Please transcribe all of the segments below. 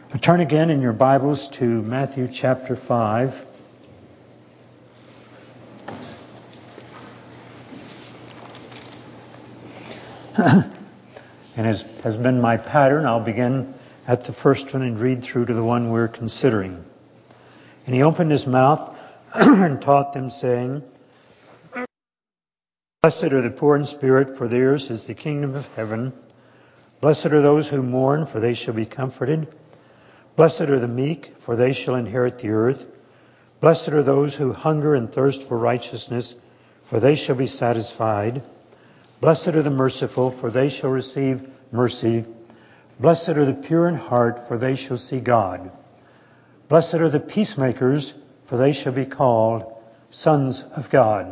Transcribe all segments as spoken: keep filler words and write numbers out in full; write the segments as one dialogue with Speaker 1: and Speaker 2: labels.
Speaker 1: Turn again in your Bibles to Matthew chapter five. And as has been my pattern, I'll begin at the first one and read through to the one we're considering. And he opened his mouth and taught them, saying, Blessed are the poor in spirit, for theirs is the kingdom of heaven. Blessed are those who mourn, for they shall be comforted. Blessed are the meek, for they shall inherit the earth. Blessed are those who hunger and thirst for righteousness, for they shall be satisfied. Blessed are the merciful, for they shall receive mercy. Blessed are the pure in heart, for they shall see God. Blessed are the peacemakers, for they shall be called sons of God.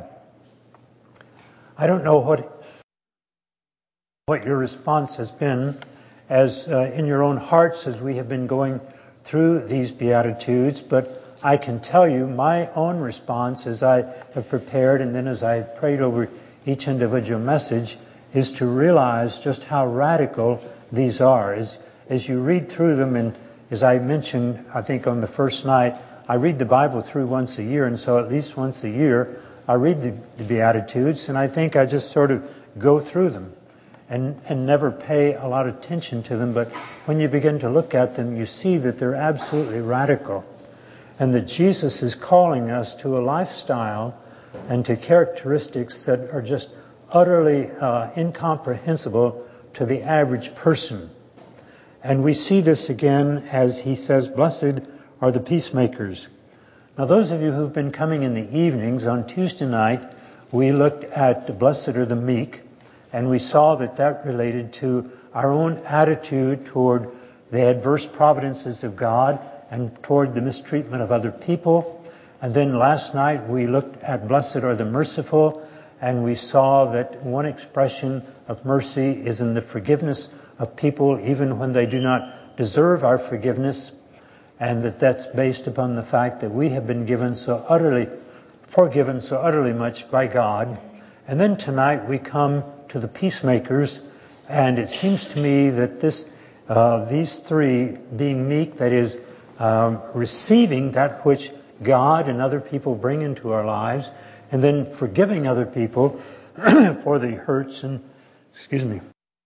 Speaker 1: I don't know what, what your response has been as uh, in your own hearts as we have been going through these Beatitudes, but I can tell you my own response as I have prepared and then as I prayed over each individual message is to realize just how radical these are. As, as you read through them, and as I mentioned, I think on the first night, I read the Bible through once a year, and so at least once a year I read the, the Beatitudes, and I think I just sort of go through them and, and never pay a lot of attention to them, but when you begin to look at them, you see that they're absolutely radical, and that Jesus is calling us to a lifestyle and to characteristics that are just utterly uh, incomprehensible to the average person. And we see this again as he says, blessed are the peacemakers. Now those of you who've been coming in the evenings, on Tuesday night, we looked at blessed are the meek, and we saw that that related to our own attitude toward the adverse providences of God and toward the mistreatment of other people. And then last night we looked at blessed are the merciful, and we saw that one expression of mercy is in the forgiveness of people even when they do not deserve our forgiveness, and that that's based upon the fact that we have been given so utterly, forgiven so utterly much by God. And then tonight we come to the peacemakers, and it seems to me that this, uh, these three, being meek, that is, um, receiving that which God and other people bring into our lives, and then forgiving other people for the hurts and, excuse me,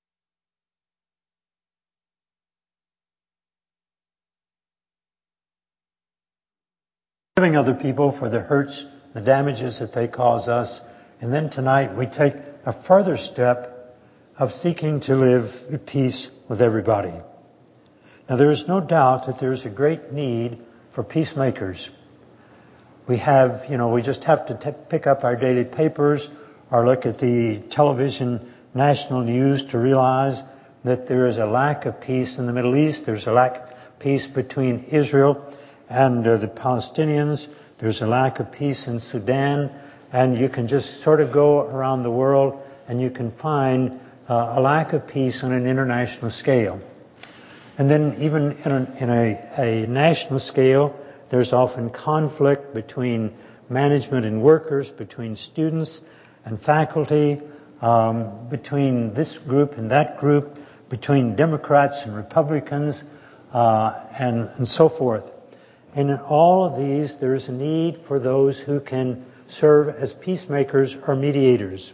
Speaker 1: forgiving other people for the hurts, the damages that they cause us. And then tonight we take a further step of seeking to live at peace with everybody. Now there is no doubt that there is a great need for peacemakers. We have, you know, we just have to t- pick up our daily papers or look at the television national news to realize that there is a lack of peace in the Middle East. There's a lack of peace between Israel and uh, the Palestinians. There's a lack of peace in Sudan. And you can just sort of go around the world and you can find uh, a lack of peace on an international scale. And then even in, a, in a, a national scale, there's often conflict between management and workers, between students and faculty, um, between this group and that group, between Democrats and Republicans, uh, and, and so forth. And in all of these, there is a need for those who can serve as peacemakers or mediators.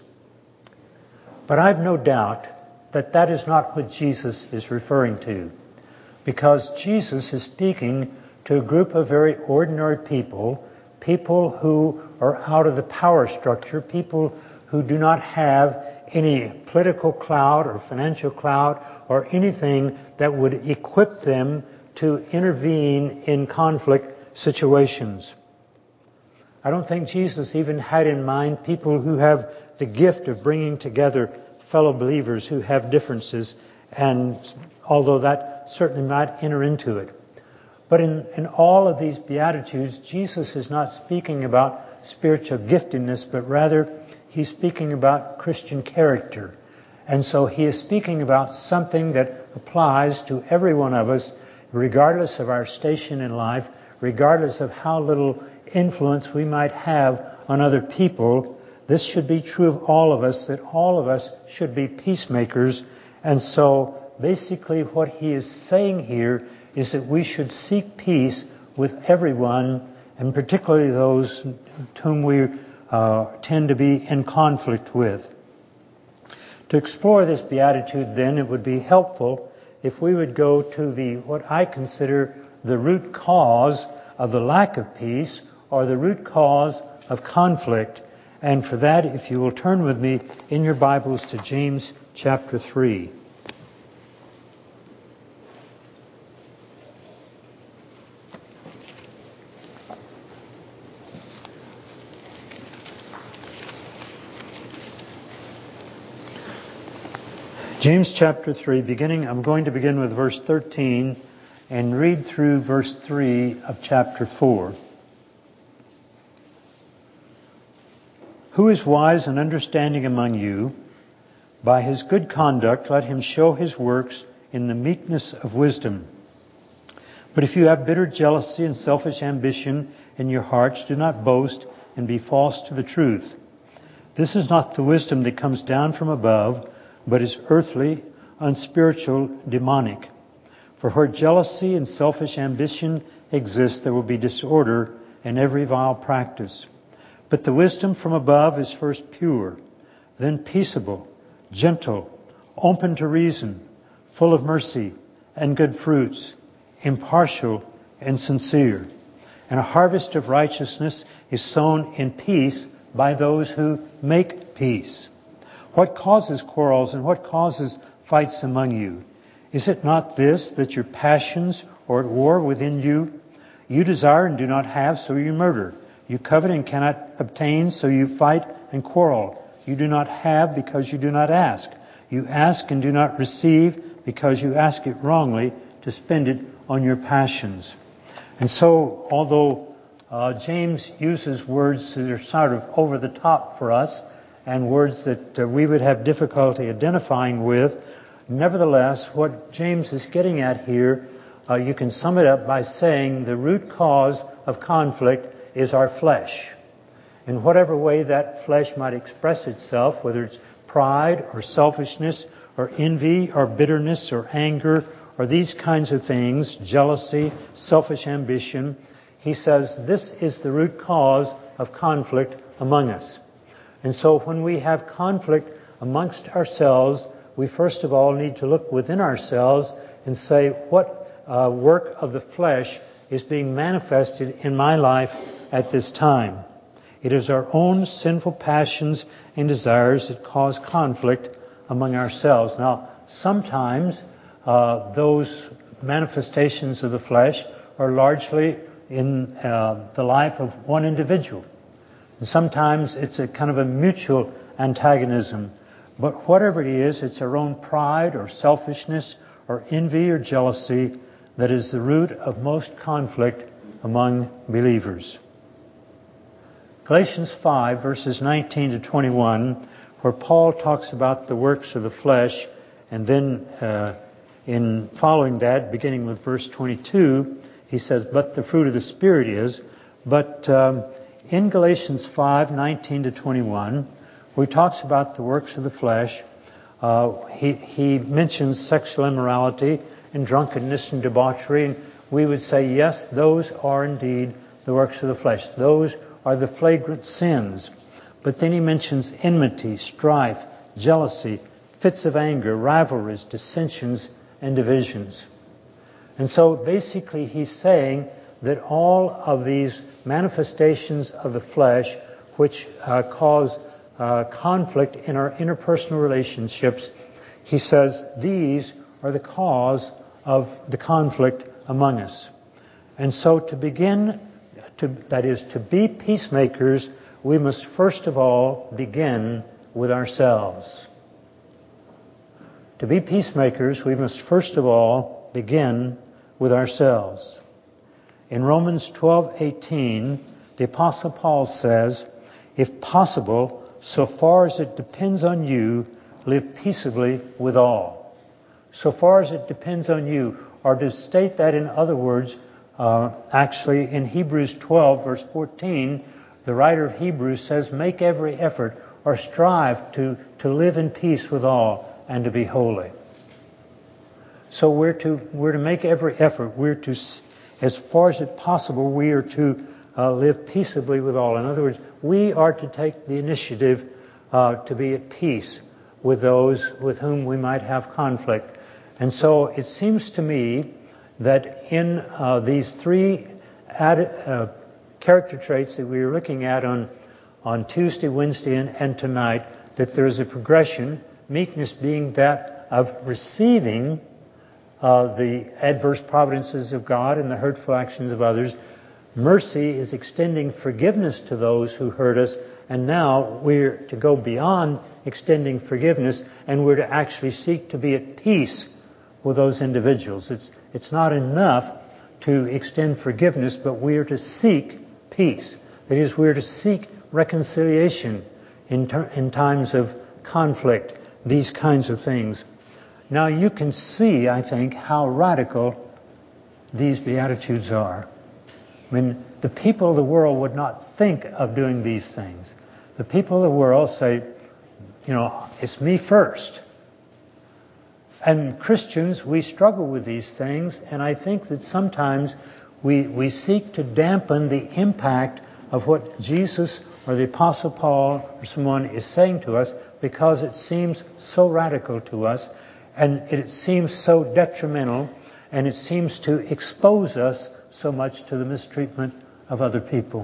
Speaker 1: But I've no doubt that that is not what Jesus is referring to, because Jesus is speaking to a group of very ordinary people, people who are out of the power structure, people who do not have any political clout or financial clout or anything that would equip them to intervene in conflict situations. I don't think Jesus even had in mind people who have the gift of bringing together fellow believers who have differences, and although that certainly might enter into it. But in, in all of these Beatitudes, Jesus is not speaking about spiritual giftedness, but rather he's speaking about Christian character. And so he is speaking about something that applies to every one of us, regardless of our station in life, regardless of how little influence we might have on other people. This should be true of all of us, that all of us should be peacemakers. And so basically what he is saying here is that we should seek peace with everyone, and particularly those whom we uh, tend to be in conflict with. To explore this beatitude, then, it would be helpful if we would go to the what I consider the root cause of the lack of peace, or the root cause of conflict. And for that, if you will turn with me in your Bibles to James chapter three. James chapter three, beginning, I'm going to begin with verse thirteen and read through verse three of chapter four. Who is wise and understanding among you? By his good conduct let him show his works in the meekness of wisdom. But if you have bitter jealousy and selfish ambition in your hearts, do not boast and be false to the truth. This is not the wisdom that comes down from above, but is earthly, unspiritual, demonic. For where jealousy and selfish ambition exist, there will be disorder and every vile practice. But the wisdom from above is first pure, then peaceable, gentle, open to reason, full of mercy and good fruits, impartial and sincere. And a harvest of righteousness is sown in peace by those who make peace. What causes quarrels and what causes fights among you? Is it not this, that your passions are at war within you? You desire and do not have, so you murder. You covet and cannot obtain, so you fight and quarrel. You do not have because you do not ask. You ask and do not receive because you ask it wrongly to spend it on your passions. And so, although uh, James uses words that are sort of over the top for us, and words that uh, we would have difficulty identifying with, nevertheless, what James is getting at here, uh, you can sum it up by saying the root cause of conflict is our flesh. In whatever way that flesh might express itself, whether it's pride or selfishness or envy or bitterness or anger or these kinds of things, jealousy, selfish ambition, he says this is the root cause of conflict among us. And so when we have conflict amongst ourselves, we first of all need to look within ourselves and say, what uh, work of the flesh is being manifested in my life at this time? It is our own sinful passions and desires that cause conflict among ourselves. Now, sometimes uh, those manifestations of the flesh are largely in uh, the life of one individual. And sometimes it's a kind of a mutual antagonism. But whatever it is, it's our own pride or selfishness or envy or jealousy that is the root of most conflict among believers. Galatians five, verses nineteen to twenty-one, where Paul talks about the works of the flesh, and then uh, in following that, beginning with verse twenty-two, he says, but the fruit of the Spirit is. But um, in Galatians five, nineteen to twenty-one, where he talks about the works of the flesh, uh, he, he mentions sexual immorality and drunkenness and debauchery, and we would say, yes, those are indeed the works of the flesh. Those are the flagrant sins. But then he mentions enmity, strife, jealousy, fits of anger, rivalries, dissensions, and divisions. And so basically he's saying that all of these manifestations of the flesh which uh, cause uh, conflict in our interpersonal relationships, he says these are the cause of the conflict among us. And so to begin, to, that is, to be peacemakers, we must first of all begin with ourselves. To be peacemakers, we must first of all begin with ourselves. In Romans twelve eighteen, the Apostle Paul says, if possible, so far as it depends on you, live peaceably with all. So far as it depends on you, or to state that in other words, uh, actually in Hebrews twelve verse fourteen, the writer of Hebrews says, make every effort or strive to, to live in peace with all and to be holy. So we're to we're to make every effort. We're to, as far as it possible, we are to uh, live peaceably with all. In other words, we are to take the initiative uh, to be at peace with those with whom we might have conflict. And so it seems to me that in uh, these three ad, uh, character traits that we were looking at on on Tuesday, Wednesday, and, and tonight, that there is a progression. Meekness being that of receiving Uh, the adverse providences of God and the hurtful actions of others. Mercy is extending forgiveness to those who hurt us, and now we're to go beyond extending forgiveness, and we're to actually seek to be at peace with those individuals. It's it's not enough to extend forgiveness, but we are to seek peace. That is, we're to seek reconciliation in ter- in times of conflict, these kinds of things. Now you can see, I think, how radical these Beatitudes are. I mean, the people of the world would not think of doing these things. The people of the world say, you know, it's me first. And Christians, we struggle with these things, and I think that sometimes we, we seek to dampen the impact of what Jesus or the Apostle Paul or someone is saying to us because it seems so radical to us. And it seems so detrimental, and it seems to expose us so much to the mistreatment of other people.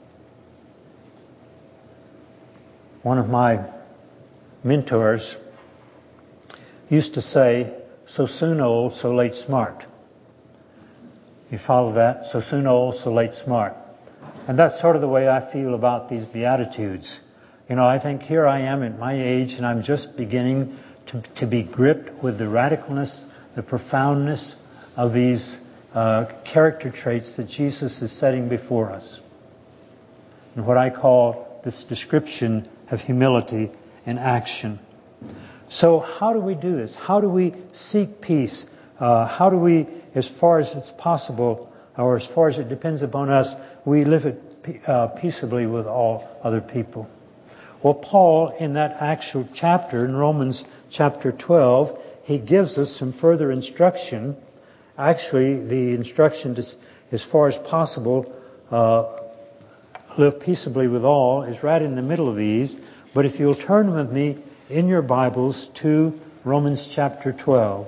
Speaker 1: One of my mentors used to say, so soon old, so late smart. You follow that? So soon old, so late smart. And that's sort of the way I feel about these Beatitudes. You know, I think here I am at my age, and I'm just beginning To, to be gripped with the radicalness, the profoundness of these uh, character traits that Jesus is setting before us. And what I call this description of humility in action. So how do we do this? How do we seek peace? Uh, how do we, as far as it's possible, or as far as it depends upon us, we live it uh, peaceably with all other people? Well, Paul, in that actual chapter, in Romans chapter twelve, he gives us some further instruction. Actually, the instruction to, as far as possible, uh, live peaceably with all, is right in the middle of these. But if you'll turn with me in your Bibles to Romans chapter twelve.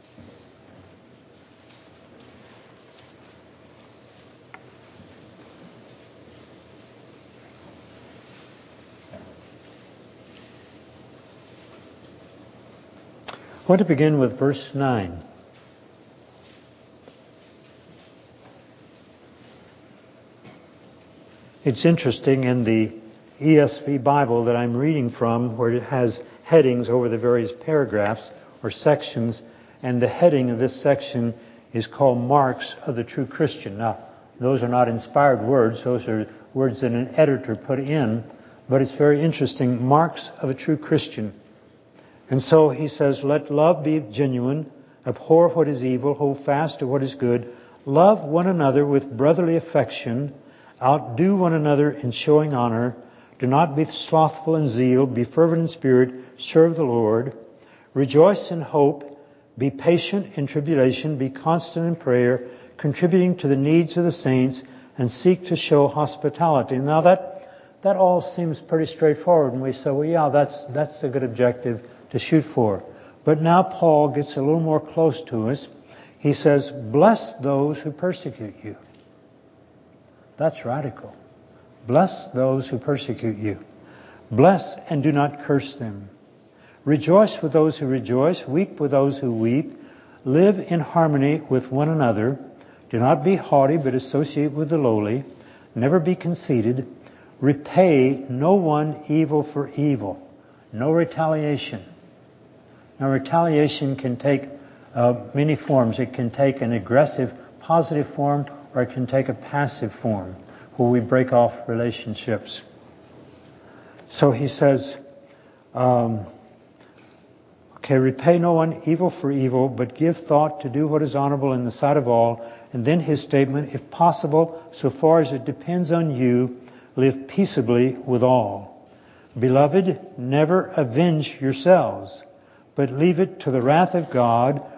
Speaker 1: I want to begin with verse nine. It's interesting in the E S V Bible that I'm reading from, where it has headings over the various paragraphs or sections, and the heading of this section is called Marks of the True Christian. Now, those are not inspired words. Those are words that an editor put in, but it's very interesting. Marks of a true Christian. And so he says, let love be genuine, abhor what is evil, hold fast to what is good, love one another with brotherly affection, outdo one another in showing honor, do not be slothful in zeal, be fervent in spirit, serve the Lord, rejoice in hope, be patient in tribulation, be constant in prayer, contributing to the needs of the saints, and seek to show hospitality. Now that that all seems pretty straightforward, and we say, well, yeah, that's that's a good objective to shoot for. But now Paul gets a little more close to us. He says, bless those who persecute you. That's radical. Bless those who persecute you. Bless and do not curse them. Rejoice with those who rejoice. Weep with those who weep. Live in harmony with one another. Do not be haughty, but associate with the lowly. Never be conceited. Repay no one evil for evil. No retaliation. Now, retaliation can take uh, many forms. It can take an aggressive, positive form, or it can take a passive form, where we break off relationships. So he says, um, okay, repay no one evil for evil, but give thought to do what is honorable in the sight of all. And then his statement, if possible, so far as it depends on you, live peaceably with all. Beloved, never avenge yourselves, but leave it to the wrath of God,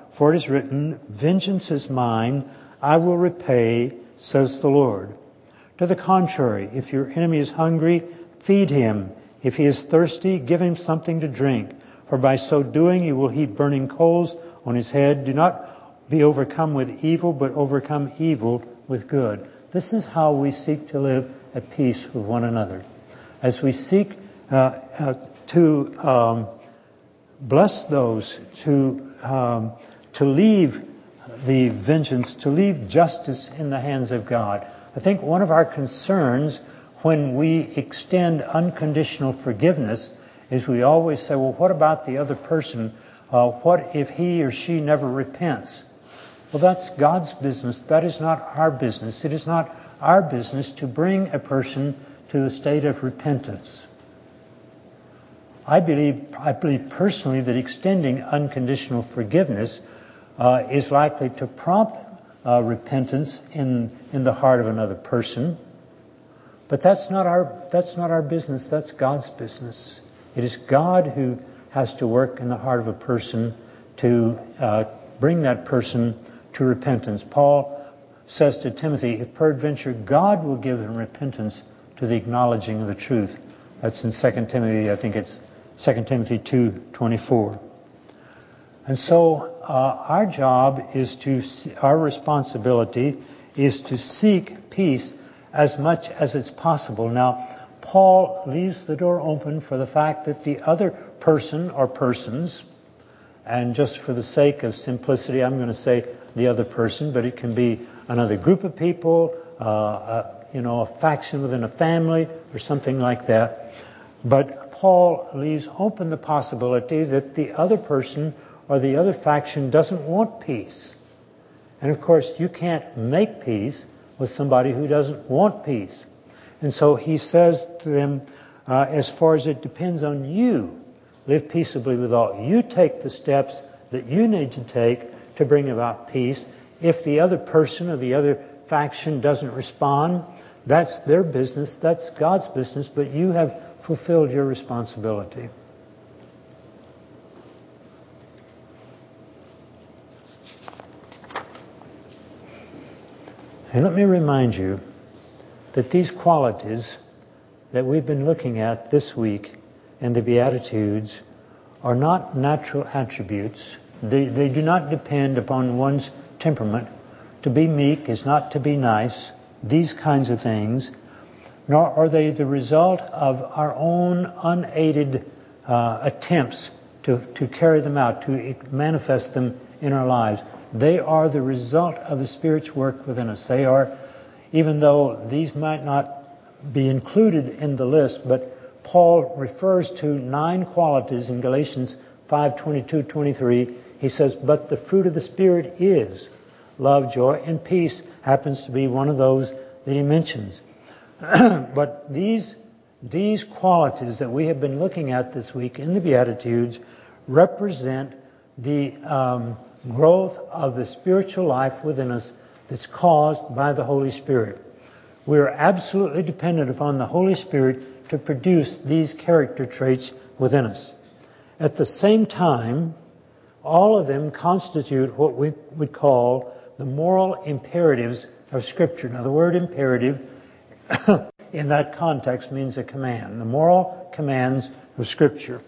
Speaker 1: For it is written, vengeance is mine, I will repay, says the Lord. To the contrary, if your enemy is hungry, feed him. If he is thirsty, give him something to drink. For by so doing you will heap burning coals on his head. Do not be overcome with evil, but overcome evil with good. This is how we seek to live at peace with one another. As we seek uh, uh, to um, bless those, to um, to leave the vengeance, to leave justice in the hands of God. I think one of our concerns when we extend unconditional forgiveness is we always say, well, what about the other person? Uh, what if he or she never repents? Well, that's God's business. That is not our business. It is not our business to bring a person to a state of repentance. I believe, I believe personally that extending unconditional forgiveness uh, is likely to prompt uh, repentance in in the heart of another person. But that's not our that's not our business. That's God's business. It is God who has to work in the heart of a person to uh, bring that person to repentance. Paul says to Timothy, if peradventure God will give them repentance to the acknowledging of the truth. That's in Second Timothy, I think it's Second Timothy two twenty-four. And so uh, our job is to, our responsibility is to seek peace as much as it's possible. Now, Paul leaves the door open for the fact that the other person or persons, and just for the sake of simplicity, I'm going to say the other person, but it can be another group of people, uh, uh, you know, a faction within a family or something like that. But Paul leaves open the possibility that the other person or the other faction doesn't want peace. And of course, you can't make peace with somebody who doesn't want peace. And so he says to them, uh, as far as it depends on you, live peaceably with all. You take the steps that you need to take to bring about peace. If the other person or the other faction doesn't respond, that's their business, that's God's business, but you have fulfilled your responsibility. And let me remind you that these qualities that we've been looking at this week in the Beatitudes are not natural attributes. They, they do not depend upon one's temperament. To be meek is not to be nice, these kinds of things, nor are they the result of our own unaided uh, attempts to, to carry them out, to manifest them in our lives. They are the result of the Spirit's work within us. They are, even though these might not be included in the list, but Paul refers to nine qualities in Galatians five twenty-two twenty-three. He says, but the fruit of the Spirit is love, joy, and peace happens to be one of those that he mentions. But these, these qualities that we have been looking at this week in the Beatitudes represent the um, growth of the spiritual life within us that's caused by the Holy Spirit. We are absolutely dependent upon the Holy Spirit to produce these character traits within us. At the same time, all of them constitute what we would call the moral imperatives of Scripture. Now, the word imperative in that context means a command. The moral commands of Scripture.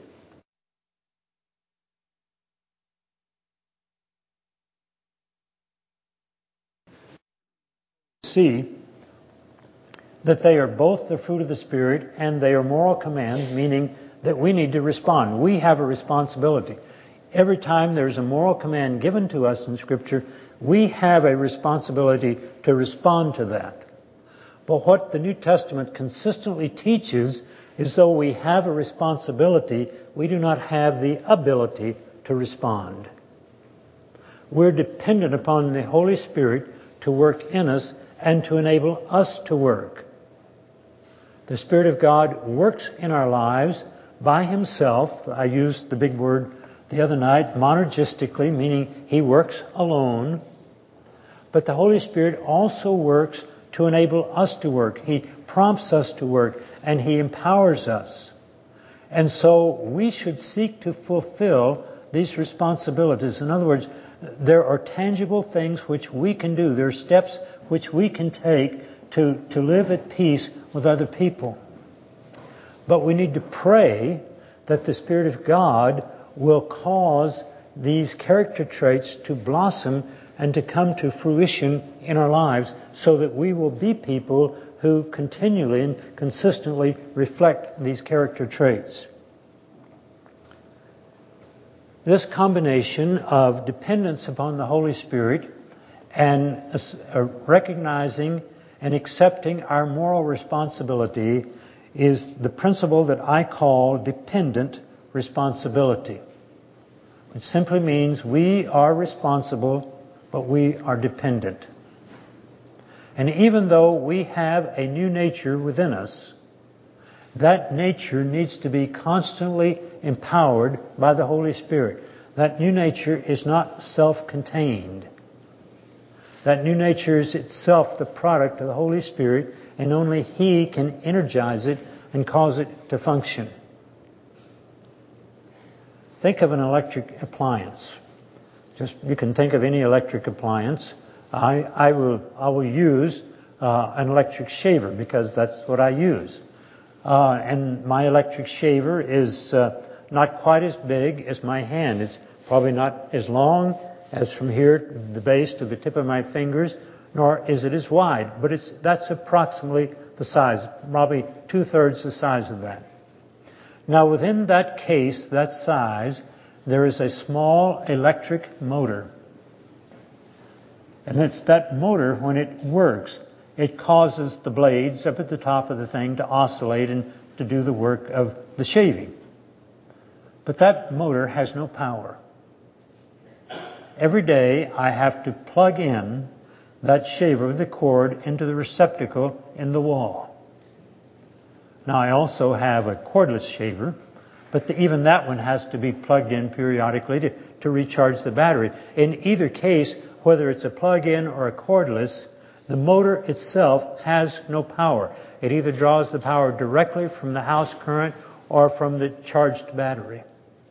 Speaker 1: See that they are both the fruit of the Spirit and they are moral commands, meaning that we need to respond. We have a responsibility. Every time there's a moral command given to us in Scripture, we have a responsibility to respond to that. But what the New Testament consistently teaches is though we have a responsibility, we do not have the ability to respond. We're dependent upon the Holy Spirit to work in us and to enable us to work. The Spirit of God works in our lives by Himself. I used the big word the other night, monergistically, meaning He works alone. But the Holy Spirit also works to enable us to work. He prompts us to work, and He empowers us. And so we should seek to fulfill these responsibilities. In other words, there are tangible things which we can do. There are steps which we can take to, to live at peace with other people. But we need to pray that the Spirit of God will cause these character traits to blossom and to come to fruition in our lives so that we will be people who continually and consistently reflect these character traits. This combination of dependence upon the Holy Spirit and recognizing and accepting our moral responsibility is the principle that I call dependent responsibility. It simply means we are responsible, but we are dependent. And even though we have a new nature within us, that nature needs to be constantly empowered by the Holy Spirit. That new nature is not self-contained. That new nature is itself the product of the Holy Spirit, and only He can energize it and cause it to function. Think of an electric appliance. Just you can think of any electric appliance. I, I will I will use uh, an electric shaver because that's what I use. Uh, and my electric shaver is uh, not quite as big as my hand. It's probably not as long as from here to the base to the tip of my fingers, nor is it as wide. But it's that's approximately the size, probably two-thirds the size of that. Now within that case, that size, there is a small electric motor. And it's that motor, when it works, it causes the blades up at the top of the thing to oscillate and to do the work of the shaving. But that motor has no power. Every day I have to plug in that shaver with the cord into the receptacle in the wall. Now I also have a cordless shaver, but the, even that one has to be plugged in periodically to, to recharge the battery. In either case, whether it's a plug-in or a cordless, the motor itself has no power. It either draws the power directly from the house current or from the charged battery.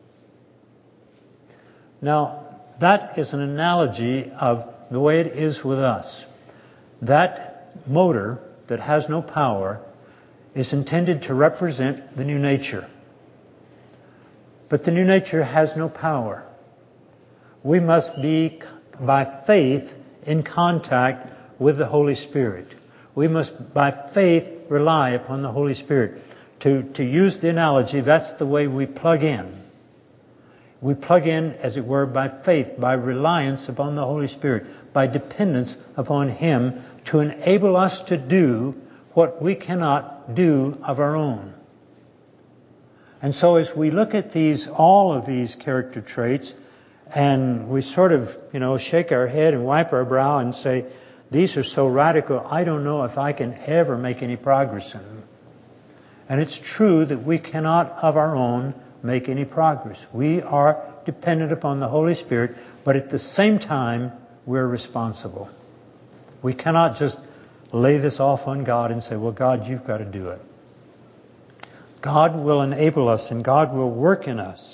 Speaker 1: Now, that is an analogy of the way it is with us. That motor that has no power is intended to represent the new nature. But the new nature has no power. We must be, by faith, in contact with the Holy Spirit. We must, by faith, rely upon the Holy Spirit. To, to use the analogy, that's the way we plug in. We plug in, as it were, by faith, by reliance upon the Holy Spirit, by dependence upon Him to enable us to do what we cannot do of our own. And so as we look at these, all of these character traits, and we sort of, you know, shake our head and wipe our brow and say, these are so radical, I don't know if I can ever make any progress in them. And it's true that we cannot of our own make any progress. We are dependent upon the Holy Spirit, but at the same time, we're responsible. We cannot just lay this off on God and say, well, God, you've got to do it. God will enable us and God will work in us.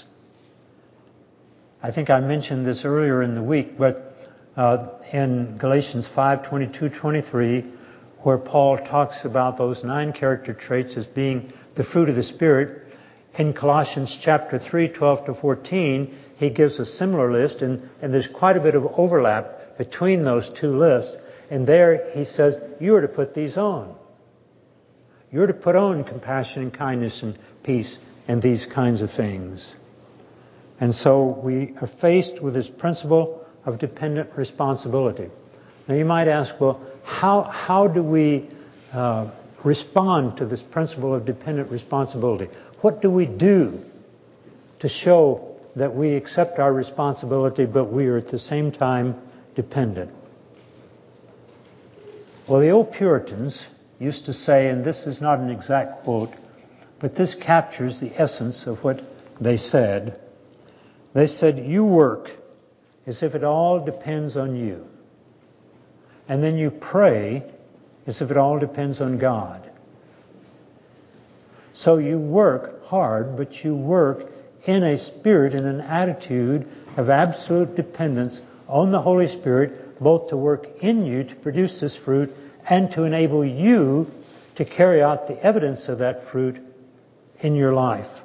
Speaker 1: I think I mentioned this earlier in the week, but uh, in Galatians five, twenty-two, twenty-three, where Paul talks about those nine character traits as being the fruit of the Spirit, in Colossians chapter three, twelve to fourteen, he gives a similar list, and, and there's quite a bit of overlap between those two lists. And there he says, you are to put these on. You're to put on compassion and kindness and peace and these kinds of things. And so we are faced with this principle of dependent responsibility. Now you might ask, well, how, how do we uh, respond to this principle of dependent responsibility? What do we do to show that we accept our responsibility, but we are at the same time dependent? Well, the old Puritans used to say, and this is not an exact quote, but this captures the essence of what they said. They said, you work as if it all depends on you. And then you pray as if it all depends on God. So you work hard, but you work in a spirit and an attitude of absolute dependence on the Holy Spirit, both to work in you to produce this fruit and to enable you to carry out the evidence of that fruit in your life.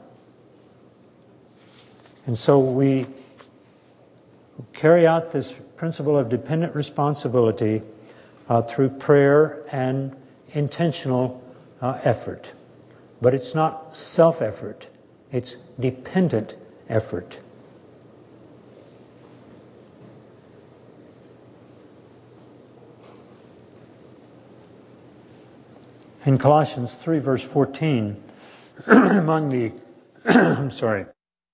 Speaker 1: And so we carry out this principle of dependent responsibility uh, through prayer and intentional uh, effort. But it's not self-effort. It's dependent effort. In Colossians three, verse fourteen, among the, I'm sorry,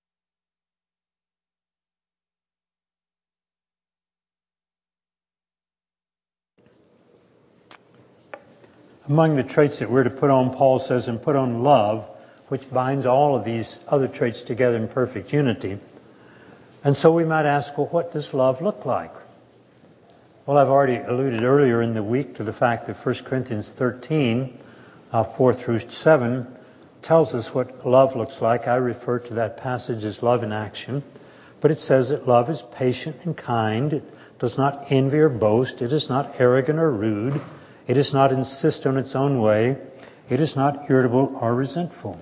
Speaker 1: among the traits that we're to put on, Paul says, and put on love, which binds all of these other traits together in perfect unity. And so we might ask, well, what does love look like? Well, I've already alluded earlier in the week to the fact that First Corinthians thirteen, uh, four through seven, tells us what love looks like. I refer to that passage as love in action. But it says that love is patient and kind. It does not envy or boast. It is not arrogant or rude. It does not insist on its own way. It is not irritable or resentful.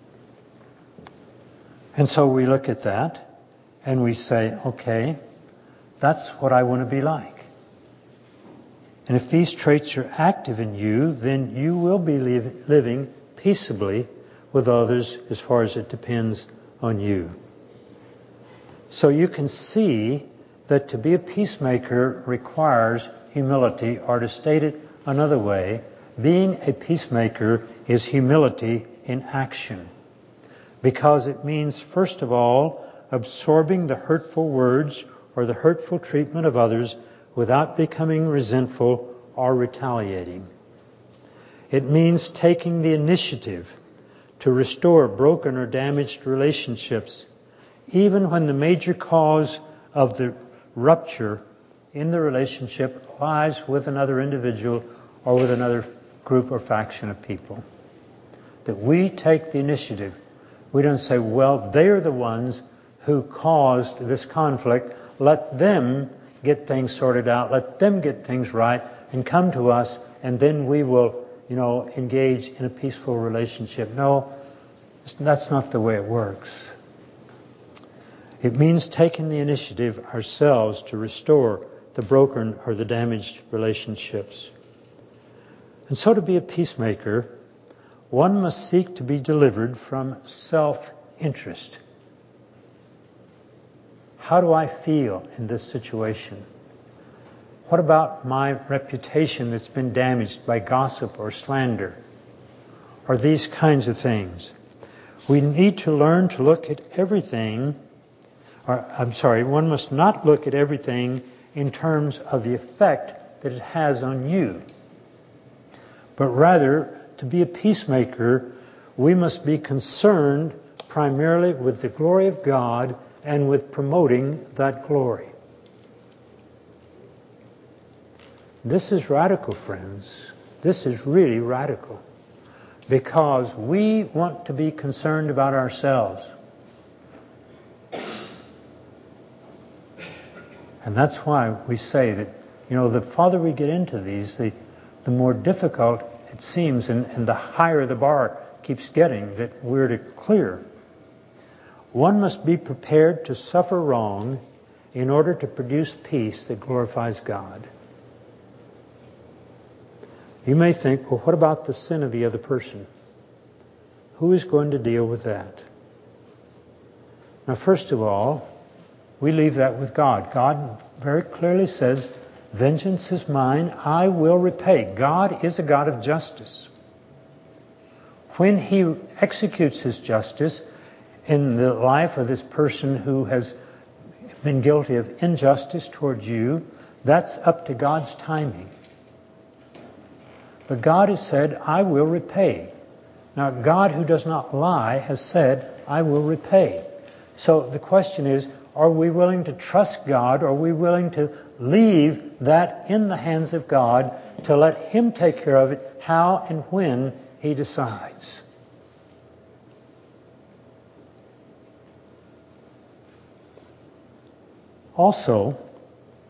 Speaker 1: And so we look at that and we say, okay, that's what I want to be like. And if these traits are active in you, then you will be live, living peaceably with others as far as it depends on you. So you can see that to be a peacemaker requires humility, or to state it another way, being a peacemaker is humility in action. Because it means, first of all, absorbing the hurtful words or the hurtful treatment of others without becoming resentful or retaliating. It means taking the initiative to restore broken or damaged relationships, even when the major cause of the rupture in the relationship lies with another individual or with another group or faction of people. That we take the initiative. We don't say, well, they're the ones who caused this conflict. Let them get things sorted out. Let them get things right and come to us, and then we will, you know, engage in a peaceful relationship. No, that's not the way it works. It means taking the initiative ourselves to restore the broken or the damaged relationships. And so to be a peacemaker, one must seek to be delivered from self-interest. How do I feel in this situation? What about my reputation that's been damaged by gossip or slander? Or these kinds of things. We need to learn to look at everything, or I'm sorry, one must not look at everything in terms of the effect that it has on you. But rather, to be a peacemaker, we must be concerned primarily with the glory of God and with promoting that glory. This is radical, friends. This is really radical. Because we want to be concerned about ourselves. And that's why we say that, you know, the farther we get into these, the, the more difficult it seems, and, and the higher the bar keeps getting that we're to clear. One must be prepared to suffer wrong in order to produce peace that glorifies God. You may think, well, what about the sin of the other person? Who is going to deal with that? Now, first of all, we leave that with God. God very clearly says, vengeance is mine, I will repay. God is a God of justice. When He executes His justice in the life of this person who has been guilty of injustice towards you, that's up to God's timing. But God has said, I will repay. Now, God who does not lie has said, I will repay. So the question is, are we willing to trust God? Are we willing to leave that in the hands of God to let Him take care of it how and when He decides? Also,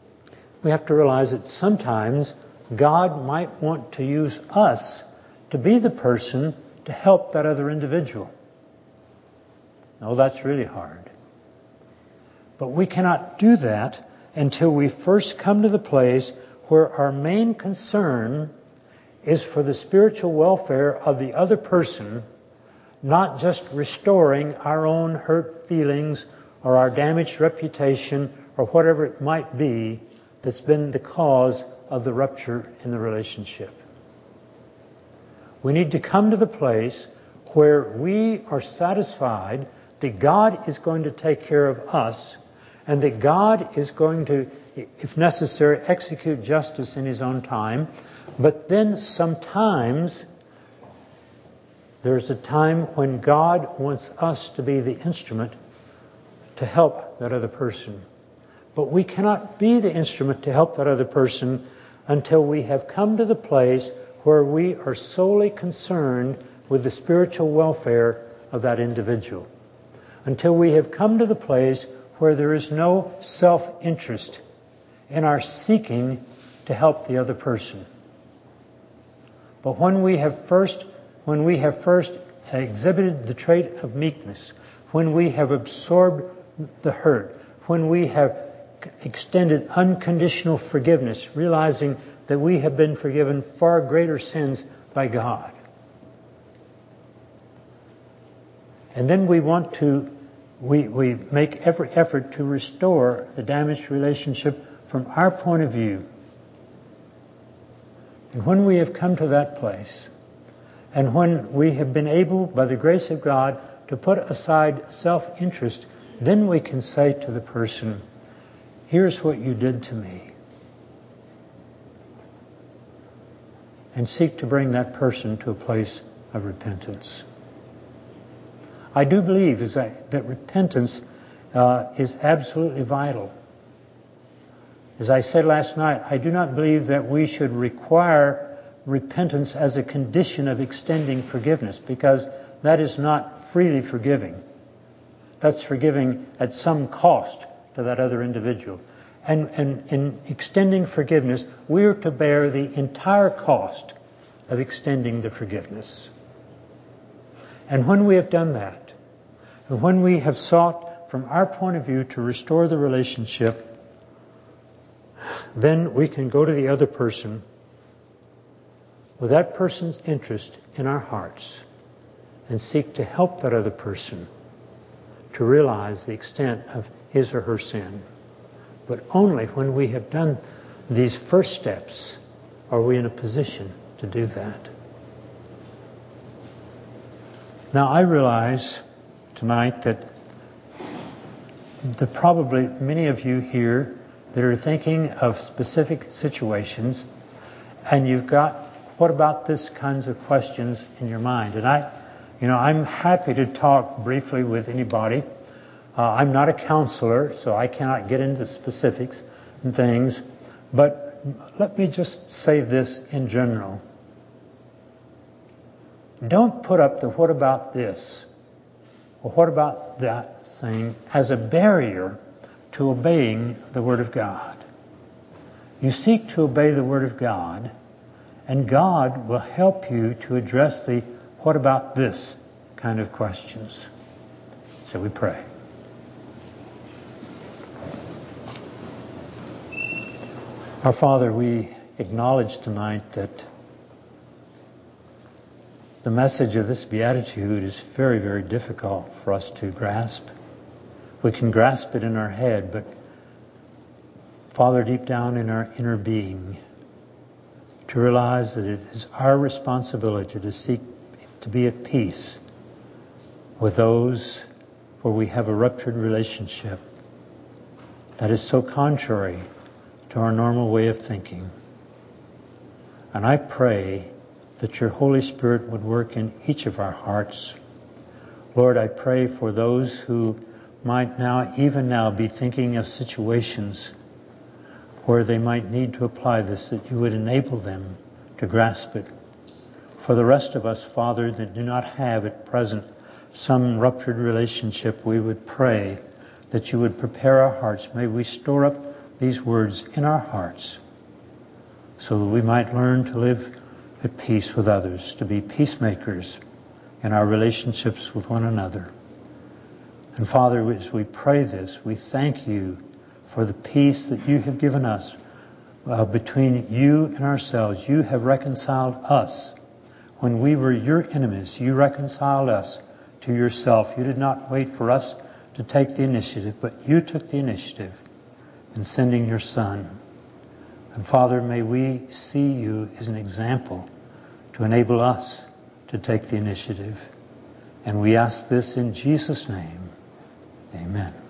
Speaker 1: we have to realize that sometimes God might want to use us to be the person to help that other individual. Oh, that's really hard. But we cannot do that until we first come to the place where our main concern is for the spiritual welfare of the other person, not just restoring our own hurt feelings or our damaged reputation or whatever it might be that's been the cause of the rupture in the relationship. We need to come to the place where we are satisfied that God is going to take care of us and that God is going to, if necessary, execute justice in His own time. But then sometimes there's a time when God wants us to be the instrument to help that other person. But we cannot be the instrument to help that other person until we have come to the place where we are solely concerned with the spiritual welfare of that individual. Until we have come to the place where there is no self-interest in our seeking to help the other person. But when we have first, when we have first exhibited the trait of meekness, when we have absorbed the hurt, when we have extended unconditional forgiveness, realizing that we have been forgiven far greater sins by God. And then we want to, we, we make every effort to restore the damaged relationship from our point of view. And when we have come to that place, and when we have been able, by the grace of God, to put aside self-interest, then we can say to the person, here's what you did to me. And seek to bring that person to a place of repentance. I do believe is that, that repentance uh, is absolutely vital. As I said last night, I do not believe that we should require repentance as a condition of extending forgiveness, because that is not freely forgiving. That's forgiving at some cost to that other individual. And, and in extending forgiveness, we are to bear the entire cost of extending the forgiveness. And when we have done that, and when we have sought from our point of view to restore the relationship, then we can go to the other person with that person's interest in our hearts and seek to help that other person to realize the extent of his or her sin. But only when we have done these first steps are we in a position to do that. Now, I realize tonight that there are probably many of you here that are thinking of specific situations, and you've got, what about this kinds of questions in your mind? And I, you know, I'm happy to talk briefly with anybody. Uh, I'm not a counselor, so I cannot get into specifics and things. But let me just say this in general. Don't put up the what about this or what about that thing as a barrier to obeying the Word of God. You seek to obey the Word of God, and God will help you to address the what about this kind of questions. Shall we pray? Our Father, we acknowledge tonight that the message of this beatitude is very, very difficult for us to grasp. We can grasp it in our head, but Father, deep down in our inner being, to realize that it is our responsibility to seek to be at peace with those where we have a ruptured relationship that is so contrary to our normal way of thinking. And I pray that your Holy Spirit would work in each of our hearts. Lord, I pray for those who might now, even now, be thinking of situations where they might need to apply this, that you would enable them to grasp it. For the rest of us, Father, that do not have at present some ruptured relationship, we would pray that you would prepare our hearts. May we store up these words in our hearts so that we might learn to live at peace with others, to be peacemakers in our relationships with one another. And Father, as we pray this, we thank you for the peace that you have given us uh, between you and ourselves. You have reconciled us. When we were your enemies, you reconciled us to yourself. You did not wait for us to take the initiative, but you took the initiative in sending your Son. And Father, may we see you as an example to enable us to take the initiative. And we ask this in Jesus' name. Amen.